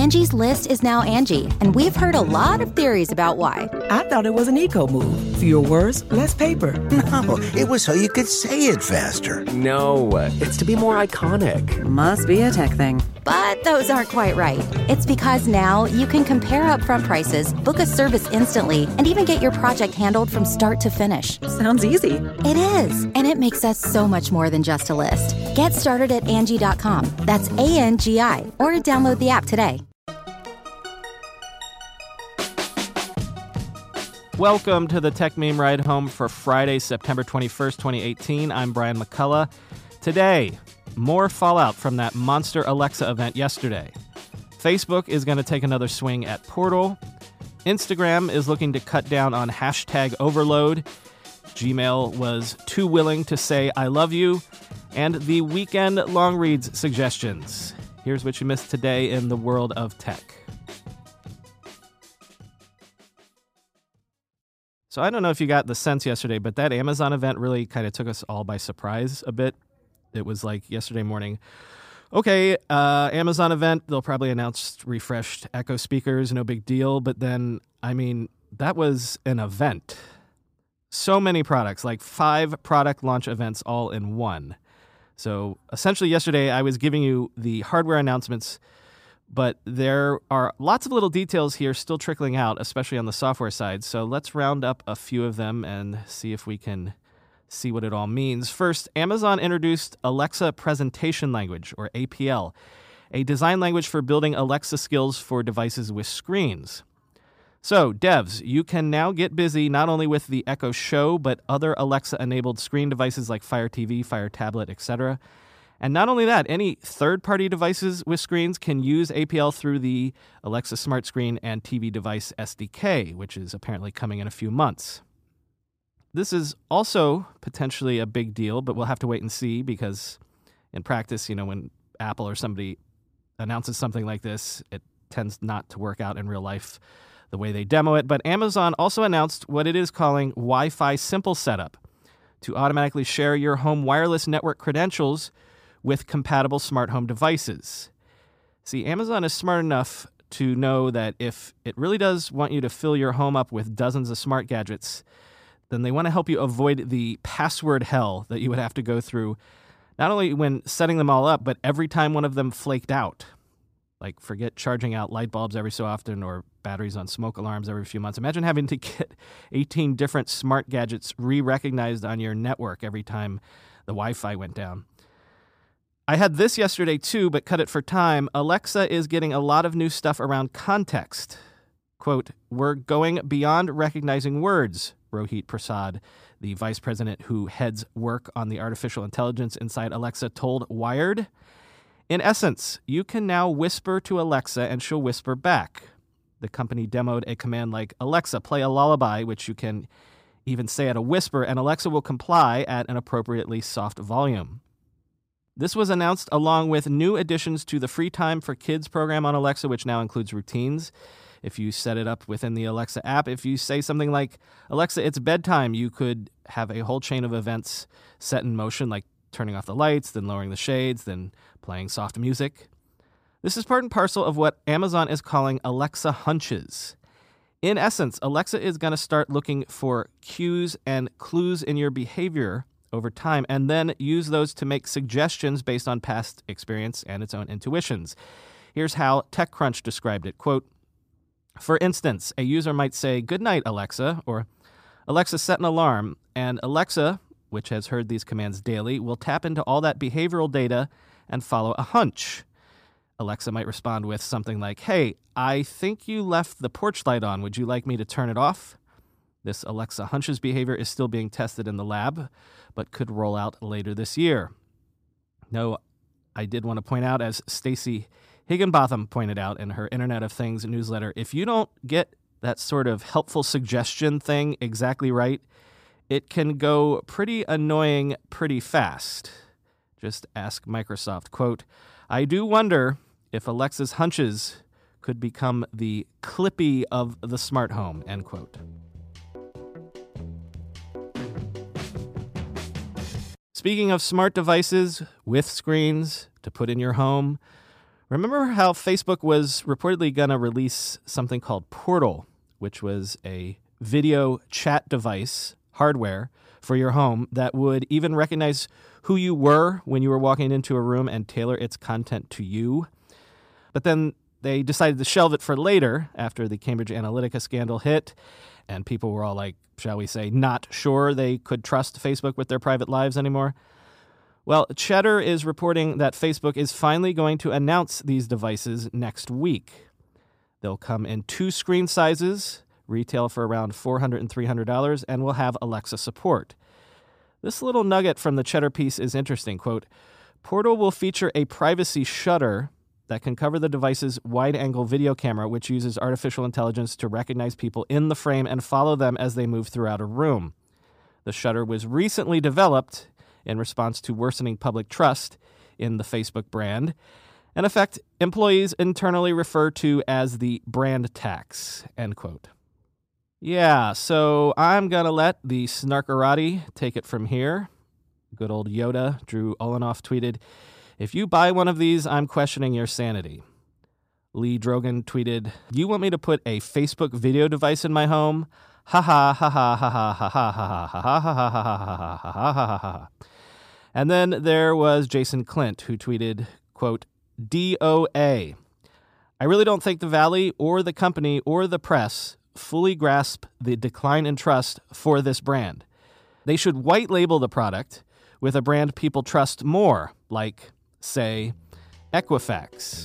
Angie's List is now Angie, and we've heard a lot of theories about why. I thought it was an eco move. Fewer words, less paper. No, it was so you could say it faster. No, it's to be more iconic. Must be a tech thing. But those aren't quite right. It's because now you can compare upfront prices, book a service instantly, and even get your project handled from start to finish. Sounds easy. It is, and it makes us so much more than just a list. Get started at Angie.com. That's ANGI, or download the app today. Welcome to the Tech Meme Ride Home for Friday, September 21st, 2018. I'm Brian McCullough. Today, more fallout from that monster Alexa event yesterday. Facebook is going to take another swing at Portal. Instagram is looking to cut down on hashtag overload. Gmail was too willing to say I love you. And the weekend long reads suggestions. Here's what you missed today in the world of tech. So I don't know if you got the sense yesterday, but that Amazon event really kind of took us all by surprise a bit. It was like yesterday morning, okay, Amazon event, they'll probably announce refreshed Echo speakers, no big deal. But then, I mean, that was an event. So many products, like 5 product launch events all in one. So essentially yesterday I was giving you the hardware announcements, but there are lots of little details here still trickling out, especially on the software side. So let's round up a few of them and see if we can see what it all means. First, Amazon introduced Alexa Presentation Language, or APL, a design language for building Alexa skills for devices with screens. So, devs, you can now get busy not only with the Echo Show, but other Alexa-enabled screen devices like Fire TV, Fire Tablet, etc. And not only that, any third-party devices with screens can use APL through the Alexa Smart Screen and TV Device SDK, which is apparently coming in a few months. This is also potentially a big deal, but we'll have to wait and see because in practice, you know, when Apple or somebody announces something like this, it tends not to work out in real life the way they demo it. But Amazon also announced what it is calling Wi-Fi Simple Setup to automatically share your home wireless network credentials with compatible smart home devices. See, Amazon is smart enough to know that if it really does want you to fill your home up with dozens of smart gadgets, then they want to help you avoid the password hell that you would have to go through, not only when setting them all up, but every time one of them flaked out. Like, forget charging out light bulbs every so often or batteries on smoke alarms every few months. Imagine having to get 18 different smart gadgets re-recognized on your network every time the Wi-Fi went down. I had this yesterday too, but cut it for time. Alexa is getting a lot of new stuff around context. Quote, "We're going beyond recognizing words," Rohit Prasad, the vice president who heads work on the artificial intelligence inside Alexa, told Wired. In essence, you can now whisper to Alexa and she'll whisper back. The company demoed a command like, "Alexa, play a lullaby," which you can even say at a whisper, and Alexa will comply at an appropriately soft volume. This was announced along with new additions to the Free Time for Kids program on Alexa, which now includes routines. If you set it up within the Alexa app, if you say something like, "Alexa, it's bedtime," you could have a whole chain of events set in motion, like turning off the lights, then lowering the shades, then playing soft music. This is part and parcel of what Amazon is calling Alexa hunches. In essence, Alexa is going to start looking for cues and clues in your behavior over time, and then use those to make suggestions based on past experience and its own intuitions. Here's how TechCrunch described it. Quote, "For instance, a user might say, 'Good night, Alexa,' or 'Alexa, set an alarm,' and Alexa, which has heard these commands daily, will tap into all that behavioral data and follow a hunch. Alexa might respond with something like, 'Hey, I think you left the porch light on. Would you like me to turn it off?' This Alexa hunches behavior is still being tested in the lab, but could roll out later this year. No, I did want to point out, as Stacey Higginbotham pointed out in her Internet of Things newsletter, if you don't get that sort of helpful suggestion thing exactly right, it can go pretty annoying pretty fast. Just ask Microsoft. Quote, "I do wonder if Alexa's hunches could become the Clippy of the smart home," end quote. Speaking of smart devices with screens to put in your home, Remember how Facebook was reportedly going to release something called Portal, which was a video chat device, hardware, for your home that would even recognize who you were when you were walking into a room and tailor its content to you? But then they decided to shelve it for later after the Cambridge Analytica scandal hit, and people were all like, shall we say, not sure they could trust Facebook with their private lives anymore. Well, Cheddar is reporting that Facebook is finally going to announce these devices next week. They'll come in 2 screen sizes, retail for around $400 and $300, and will have Alexa support. This little nugget from the Cheddar piece is interesting. Quote, Portal will feature a privacy shutter that can cover the device's wide-angle video camera, which uses artificial intelligence to recognize people in the frame and follow them as they move throughout a room. The shutter was recently developed in response to worsening public trust in the Facebook brand, an effect employees internally refer to as the brand tax, end quote. Yeah, so I'm going to let the snarkerati take it from here. Good old Yoda, Drew Olenoff, tweeted, if you buy one of these, I'm questioning your sanity. Lee Drogan tweeted, you want me to put a Facebook video device in my home? Ha ha ha ha ha ha ha ha ha ha ha ha ha ha ha ha. And then there was Jason Clint, who tweeted, quote, DOA. I really don't think the Valley or the company or the press fully grasp the decline in trust for this brand. They should white label the product with a brand people trust more, like, say, Equifax.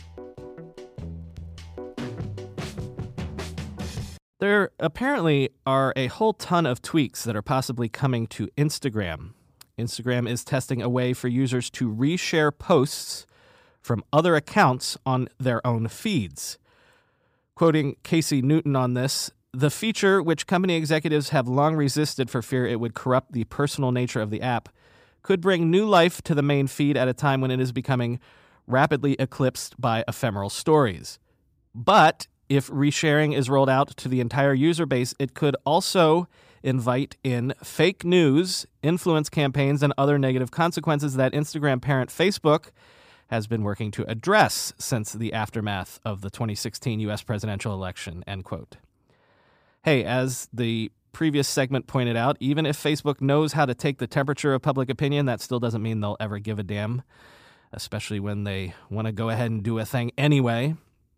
There apparently are a whole ton of tweaks that are possibly coming to Instagram. Instagram is testing a way for users to reshare posts from other accounts on their own feeds. Quoting Casey Newton on this, the feature, which company executives have long resisted for fear it would corrupt the personal nature of the app, could bring new life to the main feed at a time when it is becoming rapidly eclipsed by ephemeral stories. But if resharing is rolled out to the entire user base, it could also invite in fake news, influence campaigns, and other negative consequences that Instagram parent Facebook has been working to address since the aftermath of the 2016 U.S. presidential election, end quote. Hey, as the previous segment pointed out, even if Facebook knows how to take the temperature of public opinion, that still doesn't mean they'll ever give a damn, especially when they want to go ahead and do a thing anyway.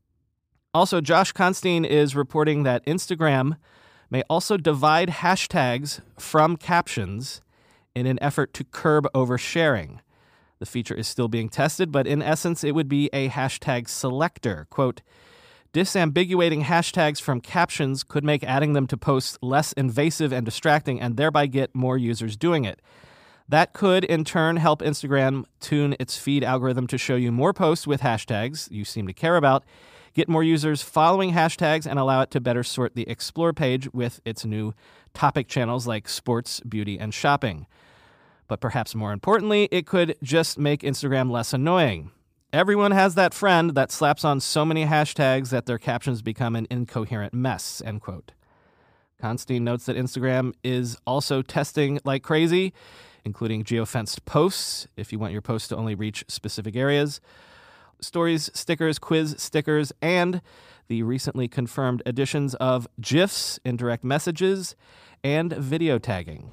Also, Josh Constine is reporting that Instagram may also divide hashtags from captions in an effort to curb oversharing. The feature is still being tested, but in essence, it would be a hashtag selector. Quote, disambiguating hashtags from captions could make adding them to posts less invasive and distracting and thereby get more users doing it. That could, in turn, help Instagram tune its feed algorithm to show you more posts with hashtags you seem to care about, get more users following hashtags, and allow it to better sort the Explore page with its new topic channels like sports, beauty, and shopping. But perhaps more importantly, it could just make Instagram less annoying. Everyone has that friend that slaps on so many hashtags that their captions become an incoherent mess, end quote. Constine notes that Instagram is also testing like crazy, including geofenced posts, if you want your posts to only reach specific areas, stories, stickers, quiz stickers, and the recently confirmed additions of GIFs in direct messages and video tagging.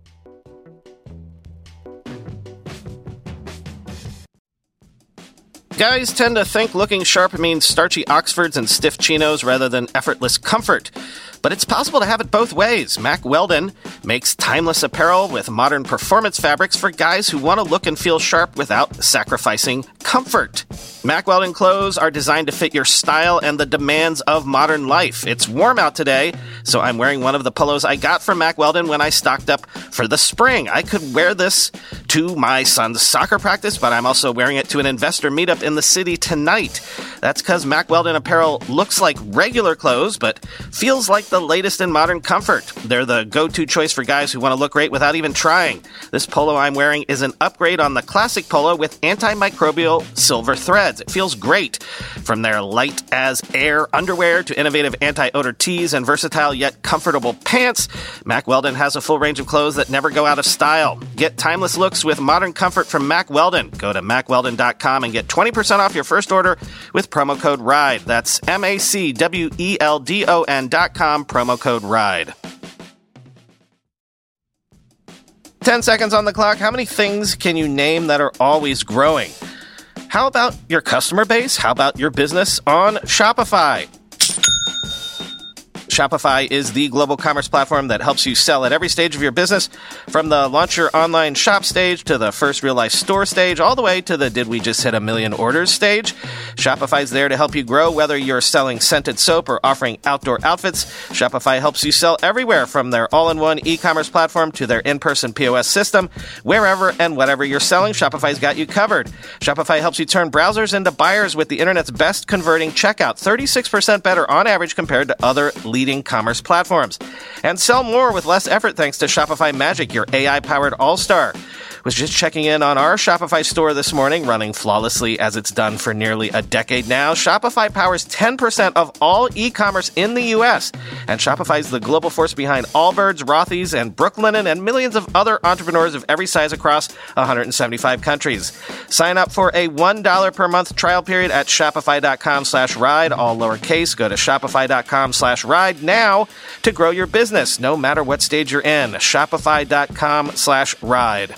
Guys tend to think looking sharp means starchy Oxfords and stiff chinos rather than effortless comfort. But it's possible to have it both ways. Mack Weldon makes timeless apparel with modern performance fabrics for guys who want to look and feel sharp without sacrificing comfort. Mack Weldon clothes are designed to fit your style and the demands of modern life. It's warm out today, so I'm wearing one of the polos I got from Mack Weldon when I stocked up for the spring. I could wear this to my son's soccer practice, but I'm also wearing it to an investor meetup in the city tonight. That's because Mack Weldon apparel looks like regular clothes, but feels like the the latest in modern comfort. They're the go-to choice for guys who want to look great without even trying. This polo I'm wearing is an upgrade on the classic polo with antimicrobial silver threads. It feels great. From their light as air underwear to innovative anti-odor tees and versatile yet comfortable pants, Mack Weldon has a full range of clothes that never go out of style. Get timeless looks with modern comfort from Mack Weldon. Go to MackWeldon.com and get 20% off your first order with promo code RIDE. That's MackWeldon.com, promo code RIDE. 10 seconds on the clock. How many things can you name that are always growing? How about your customer base? How about your business on Shopify? Shopify is the global commerce platform that helps you sell at every stage of your business, from the launch your online shop stage to the first real-life store stage, all the way to the did we just hit 1 million orders stage. Shopify's there to help you grow, whether you're selling scented soap or offering outdoor outfits. Shopify helps you sell everywhere, from their all-in-one e-commerce platform to their in-person POS system. Wherever and whatever you're selling, Shopify's got you covered. Shopify helps you turn browsers into buyers with the internet's best converting checkout, 36% better on average compared to other leading commerce platforms. And sell more with less effort thanks to Shopify Magic, your AI-powered all-star. Was just checking in on our Shopify store this morning, running flawlessly as it's done for nearly a decade now. Shopify powers 10% of all e-commerce in the U.S., and Shopify is the global force behind Allbirds, Rothy's, and Brooklinen, and millions of other entrepreneurs of every size across 175 countries. Sign up for a $1 per month trial period at shopify.com/ride, all lowercase. Go to shopify.com/ride now to grow your business, no matter what stage you're in. Shopify.com/ride.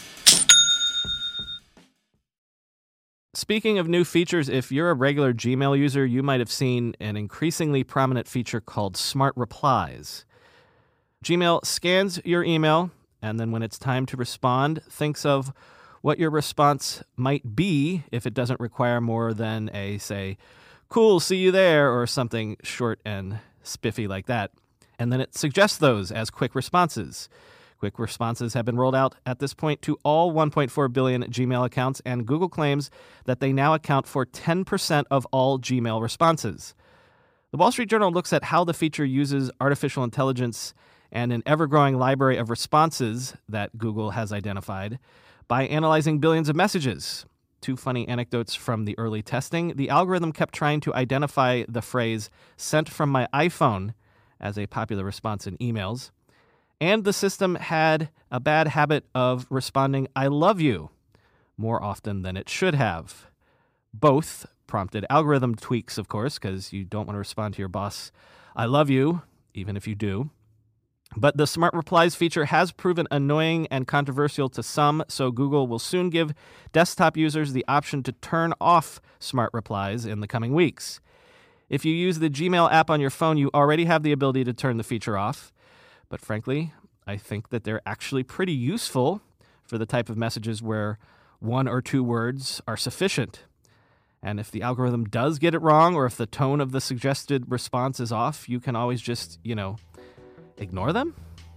Speaking of new features, if you're a regular Gmail user, you might have seen an increasingly prominent feature called Smart Replies. Gmail scans your email, and then when it's time to respond, thinks of what your response might be if it doesn't require more than a, say, cool, see you there, or something short and spiffy like that. And then it suggests those as quick responses. Quick responses have been rolled out at this point to all 1.4 billion Gmail accounts, and Google claims that they now account for 10% of all Gmail responses. The Wall Street Journal looks at how the feature uses artificial intelligence and an ever-growing library of responses that Google has identified by analyzing billions of messages. Two funny anecdotes from the early testing. The algorithm kept trying to identify the phrase "sent from my iPhone" as a popular response in emails. And the system had a bad habit of responding, "I love you," more often than it should have. Both prompted algorithm tweaks, of course, because you don't want to respond to your boss, "I love you," even if you do. But the Smart Replies feature has proven annoying and controversial to some, so Google will soon give desktop users the option to turn off Smart Replies in the coming weeks. If you use the Gmail app on your phone, you already have the ability to turn the feature off. But frankly, I think that they're actually pretty useful for the type of messages where 1 or 2 words are sufficient. And if the algorithm does get it wrong, or if the tone of the suggested response is off, you can always just, ignore them.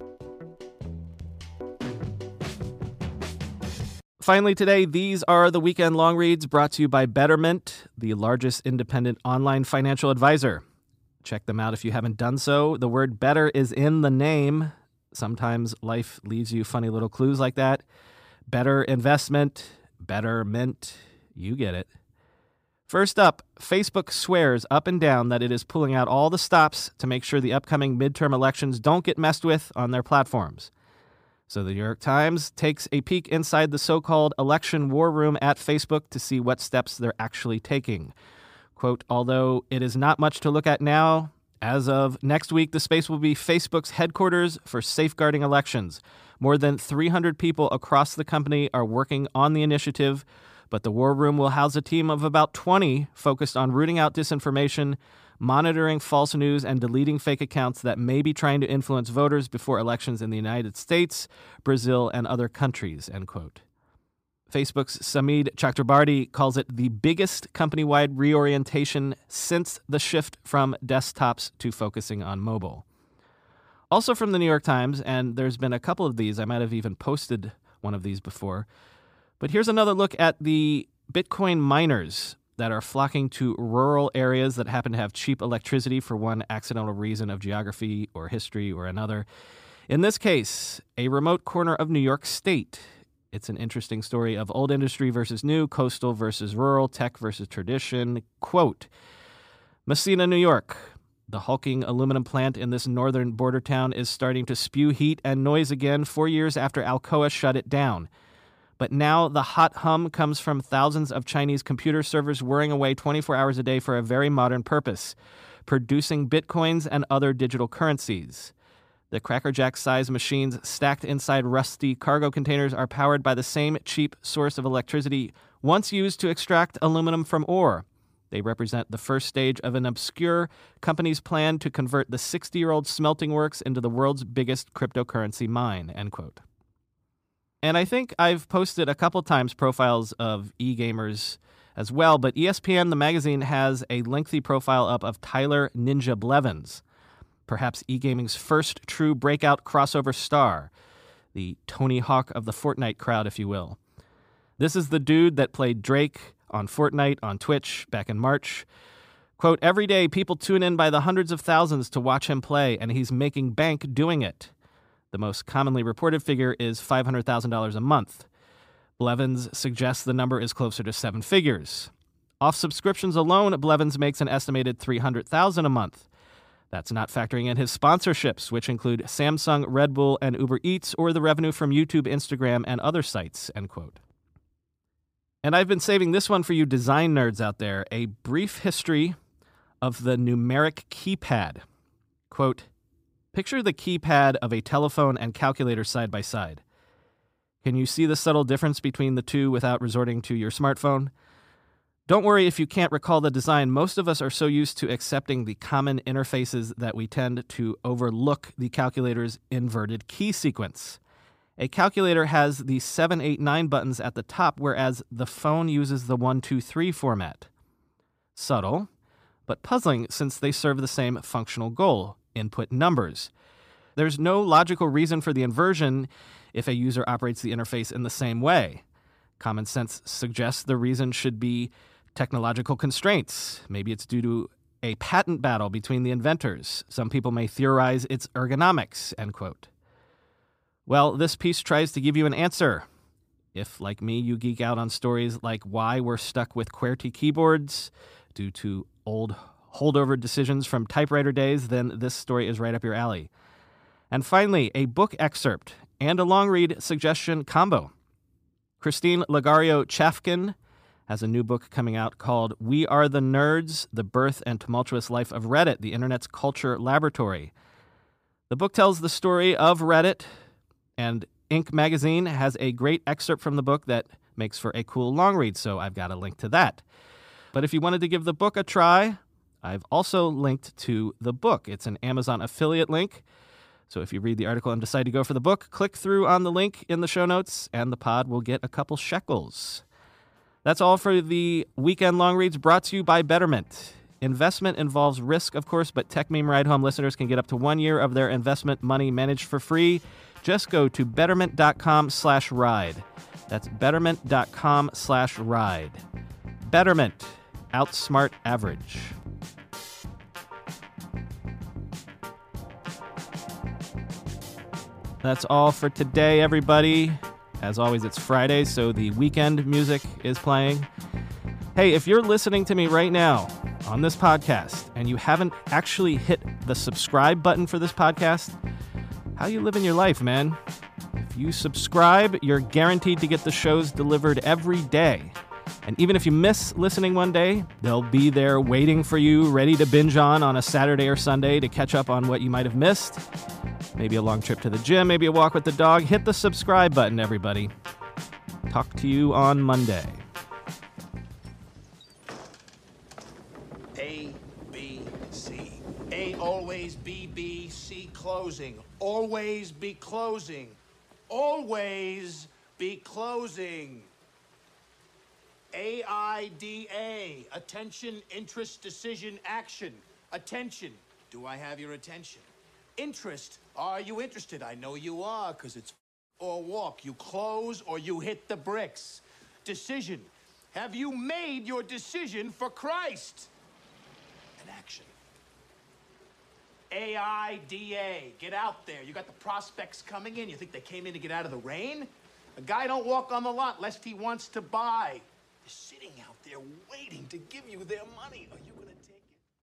Finally today, these are the weekend long reads brought to you by Betterment, the largest independent online financial advisor. Check them out if you haven't done so. The word better is in the name. Sometimes life leaves you funny little clues like that. Better investment, betterment, you get it. First up, Facebook swears up and down that it is pulling out all the stops to make sure the upcoming midterm elections don't get messed with on their platforms. So the New York Times takes a peek inside the so-called election war room at Facebook to see what steps they're actually taking. Quote, although it is not much to look at now, as of next week, the space will be Facebook's headquarters for safeguarding elections. More than 300 people across the company are working on the initiative, but the war room will house a team of about 20 focused on rooting out disinformation, monitoring false news, and deleting fake accounts that may be trying to influence voters before elections in the United States, Brazil, and other countries, end quote. Facebook's Samid Chakrabarti calls it the biggest company-wide reorientation since the shift from desktops to focusing on mobile. Also from the New York Times, and there's been a couple of these, I might have even posted one of these before, but here's another look at the Bitcoin miners that are flocking to rural areas that happen to have cheap electricity for one accidental reason of geography or history or another. In this case, a remote corner of New York State. It's an interesting story of old industry versus new, coastal versus rural, tech versus tradition. Quote, Messina, New York. The hulking aluminum plant in this northern border town is starting to spew heat and noise again 4 years after Alcoa shut it down. But now the hot hum comes from thousands of Chinese computer servers whirring away 24 hours a day for a very modern purpose, producing bitcoins and other digital currencies. The crackerjack-sized machines stacked inside rusty cargo containers are powered by the same cheap source of electricity once used to extract aluminum from ore. They represent the first stage of an obscure company's plan to convert the 60-year-old smelting works into the world's biggest cryptocurrency mine, end quote. And I think I've posted a couple times profiles of e-gamers as well, but ESPN, the magazine, has a lengthy profile up of Tyler Ninja Blevins, perhaps e-gaming's first true breakout crossover star, the Tony Hawk of the Fortnite crowd, if you will. This is the dude that played Drake on Fortnite on Twitch back in March. Quote, every day people tune in by the hundreds of thousands to watch him play, and he's making bank doing it. The most commonly reported figure is $500,000 a month. Blevins suggests the number is closer to seven figures. Off subscriptions alone, Blevins makes an estimated $300,000 a month. That's not factoring in his sponsorships, which include Samsung, Red Bull, and Uber Eats, or the revenue from YouTube, Instagram, and other sites, end quote. And I've been saving this one for you design nerds out there, a brief history of the numeric keypad. Quote, picture the keypad of a telephone and calculator side by side. Can you see the subtle difference between the two without resorting to your smartphone? Don't worry if you can't recall the design. Most of us are so used to accepting the common interfaces that we tend to overlook the calculator's inverted key sequence. A calculator has the 7, 8, 9 buttons at the top, whereas the phone uses the 1, 2, 3 format. Subtle, but puzzling since they serve the same functional goal, input numbers. There's no logical reason for the inversion if a user operates the interface in the same way. Common sense suggests the reason should be technological constraints. Maybe it's due to a patent battle between the inventors. Some people may theorize it's ergonomics, end quote. Well, this piece tries to give you an answer. If, like me, you geek out on stories like why we're stuck with QWERTY keyboards due to old holdover decisions from typewriter days, then this story is right up your alley. And finally, a book excerpt and a long read suggestion combo. Christine Lagario-Chafkin has a new book coming out called We Are the Nerds, The Birth and Tumultuous Life of Reddit, the Internet's Culture Laboratory. The book tells the story of Reddit, and Inc. magazine has a great excerpt from the book that makes for a cool long read, so I've got a link to that. But if you wanted to give the book a try, I've also linked to the book. It's an Amazon affiliate link. So if you read the article and decide to go for the book, click through on the link in the show notes, and the pod will get a couple shekels. That's all for the weekend long reads brought to you by Betterment. Investment involves risk, of course, but Tech Meme Ride Home listeners can get up to 1 year of their investment money managed for free. Just go to betterment.com/ride. That's betterment.com/ride. Betterment. Outsmart average. That's all for today, everybody. As always, it's Friday, so the weekend music is playing. Hey, if you're listening to me right now on this podcast and you haven't actually hit the subscribe button for this podcast, how you living your life, man? If you subscribe, you're guaranteed to get the shows delivered every day. And even if you miss listening one day, they'll be there waiting for you, ready to binge on a Saturday or Sunday to catch up on what you might have missed. Maybe a long trip to the gym, maybe a walk with the dog. Hit the subscribe button, everybody. Talk to you on Monday. A, B, C. A always B, B, C closing. Always be closing. Always be closing. AIDA. Attention, interest, decision, action. Attention. Do I have your attention? Interest. Are you interested? I know you are, because it's or walk. You close or you hit the bricks. Decision. Have you made your decision for Christ? An action. AIDA. Get out there. You got the prospects coming in. You think they came in to get out of the rain? A guy don't walk on the lot lest he wants to buy. They're sitting out there waiting to give you their money. Are you